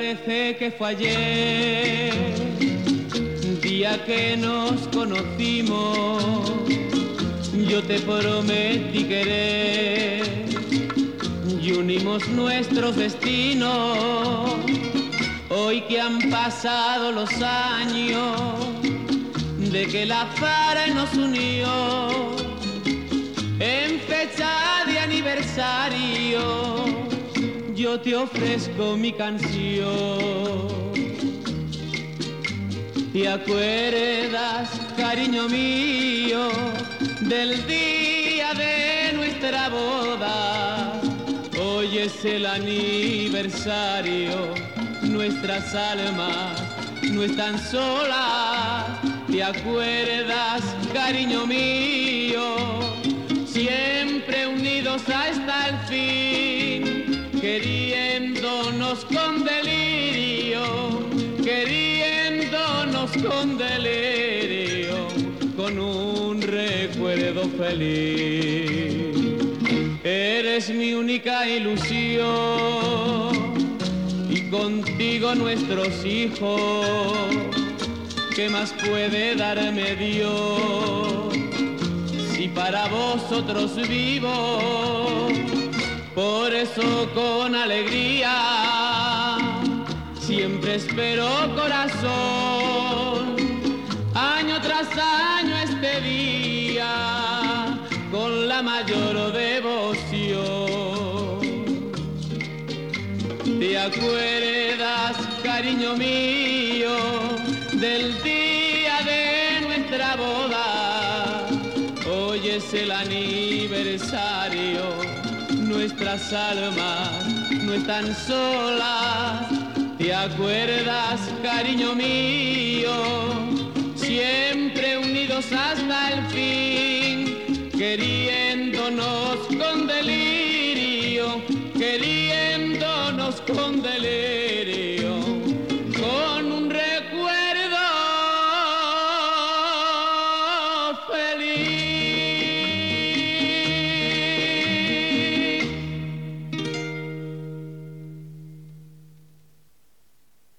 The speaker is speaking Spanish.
parece que fue ayer, día que nos conocimos. Yo te prometí querer y unimos nuestros destinos. Hoy que han pasado los años de que el azar nos unió, en fecha de aniversario yo te ofrezco mi canción. ¿Te acuerdas, cariño mío, del día de nuestra boda? Hoy es el aniversario, nuestras almas no están solas. ¿Te acuerdas, cariño mío? Siempre unidos hasta el fin, queriéndonos con delirio, queriéndonos con delirio, con un recuerdo feliz. Eres mi única ilusión y contigo nuestros hijos. ¿Qué más puede darme Dios si para vosotros vivo? Por eso con alegría siempre espero, corazón, año tras año este día con la mayor devoción. ¿Te acuerdas, cariño mío, del día de nuestra boda? Hoy es el aniversario, nuestras almas no están solas. ¿Te acuerdas, cariño mío? Siempre unidos hasta el fin, queriéndonos con delirio, queriéndonos con delirio.